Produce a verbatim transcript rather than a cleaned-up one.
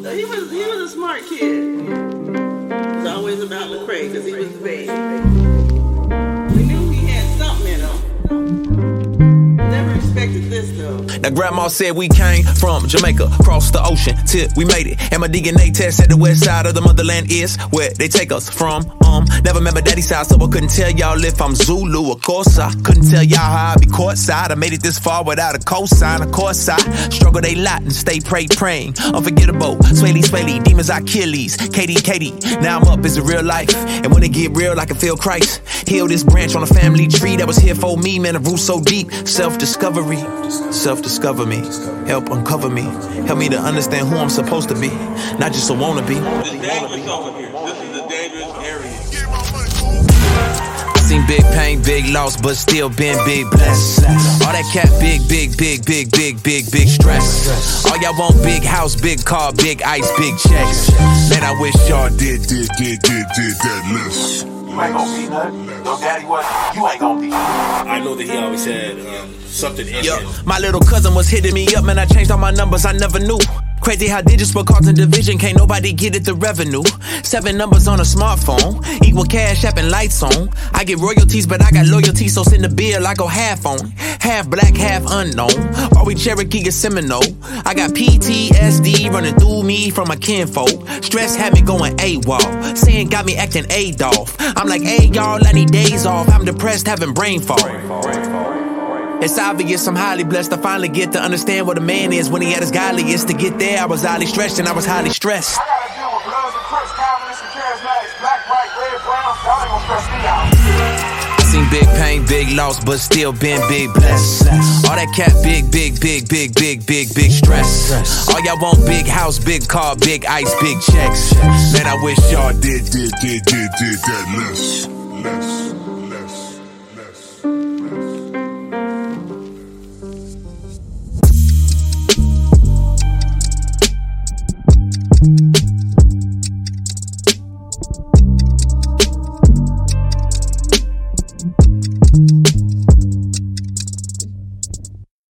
He was he was a smart kid. It's always about Lecrae because he was the baby. We knew he had something in him. Never expected this though. Now grandma said we came from Jamaica, crossed the ocean till we made it. And my D N A test said the west side of the motherland is where they take us from. Um, never remember daddy's side, so I couldn't tell y'all if I'm Zulu. Of course I couldn't tell y'all how I be courtside. I made it this far without a cosign. Of course I struggled a lot and stay pray praying. Unforgettable, Swaley Swaley, demons Achilles, Katie Katie. Now I'm up, it's a real life, and when it get real, I can feel Christ. Heal this branch on a family tree that was here for me, man. The root so deep, self-discovery, self-discover me, help uncover me, help me to understand who I'm supposed to be, not just a wanna be. It's dangerous over here. This is a dangerous area. Seen big pain, big loss, but still been big blessed. All that cat, big, big, big, big, big, big, big stress. All y'all want big house, big car, big ice, big checks. Man, I wish y'all did, did, did, did, did that less. You ain't gonna be nothing. Your daddy was, you ain't gonna be. I know that he always had um, something in Yo, him. my little cousin was hitting me up, man. I changed all my numbers, I never knew. Crazy how digits were causing division, can't nobody get it the revenue. Seven numbers on a smartphone, equal cash app and lights on. I get royalties, but I got loyalty, so send the bill, I go half on. Half black, half unknown. Huawei Cherokee is Seminole. I got P T S D running through me from my kinfolk. Stress had me going AWOL. Saying got me acting Adolf. I'm like, hey y'all, I need days off. I'm depressed, having brain fog. It's obvious I'm highly blessed. I finally get to understand what a man is when he at his godliest. To get there, I was highly stretched and I was highly stressed. I gotta deal with bloods and crips, Calvinists and charismatics, black, white, red, brown. Y'all ain't gonna stress me out. I seen big pain, big loss, but still been big blessed. All that cat, big, big, big, big, big, big, big stress. All y'all want big house, big car, big ice, big checks. Man, I wish y'all did, did, did, did, did that less, less.